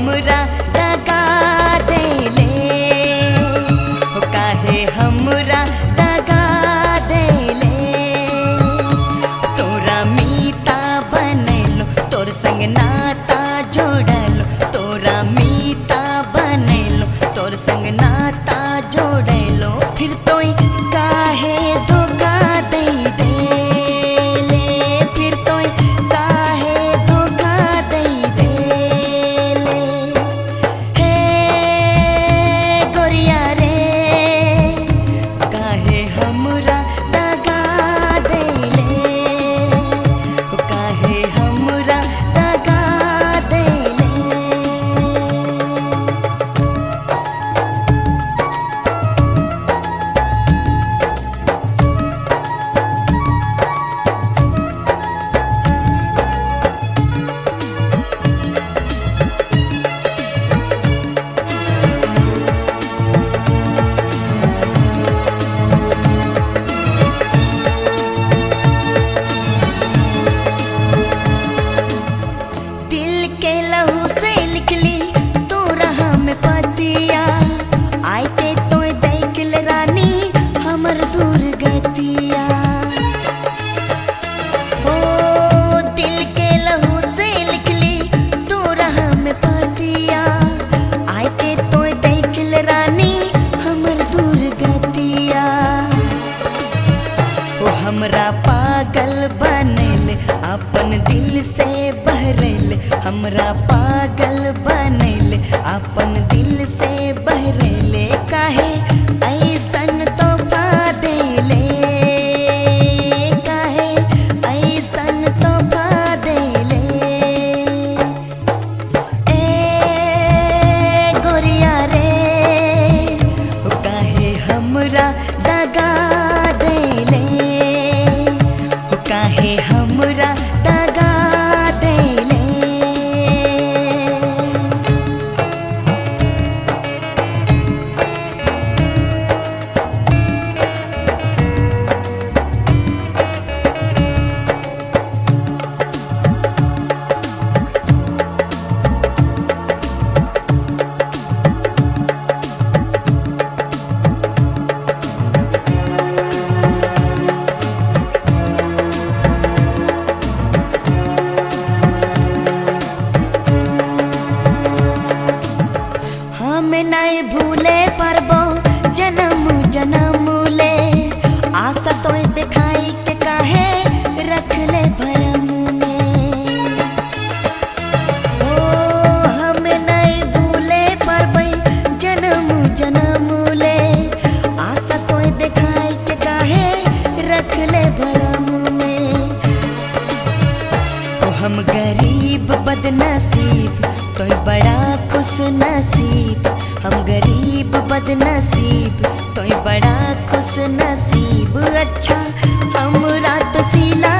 हमरा दगा देले, हो काहे हमरा दगा देले। तोरा मीता बनैलो, तोर संग नाता जोड़लो, तोरा मीता बनैलो, तोर संग नाता जोड़लो। फिर तोय काहे धोखा दे देले, फिर तोय काहे धोखा दे देले। हे गोरिया रे, काहे हमरा दगा देले, काहे हमरा दगा देले। दिल के लहू से लिखली तू रहा में पतिया, आइते तो देखल रानी हमर दूर गतिया। हो दिल के लहू से लिखली तू रहा में पतिया, आइते तो देखल रानी हमर दूर गतिया। ओ हमरा पागल बनैल, अपन दिल से बहरैल, हमरा पागल बनैल, अपन दिल से बहरैल। काहे ऐसन तोहफा देले, काहे ऐसन तोहफा देले। ए गोरिया रे, ओ काहे हमरा दगा देले, ओ काहे हमरा दगा देले। हम नहीं भूले परबो जन्म जन्म ले, आशा तो दिखाई के काहे रख ले भरम में। ओ हम नहीं भूले परबई जन्म जन्म ले, आशा तो दिखाई के काहे रख ले भरम में। ओ हम गरीब बदनसीब, तोय बड़ा खुश नसीब, हम गरीब बदनसीब, तोय बड़ा खुश नसीब। अच्छा हमरा तो सिला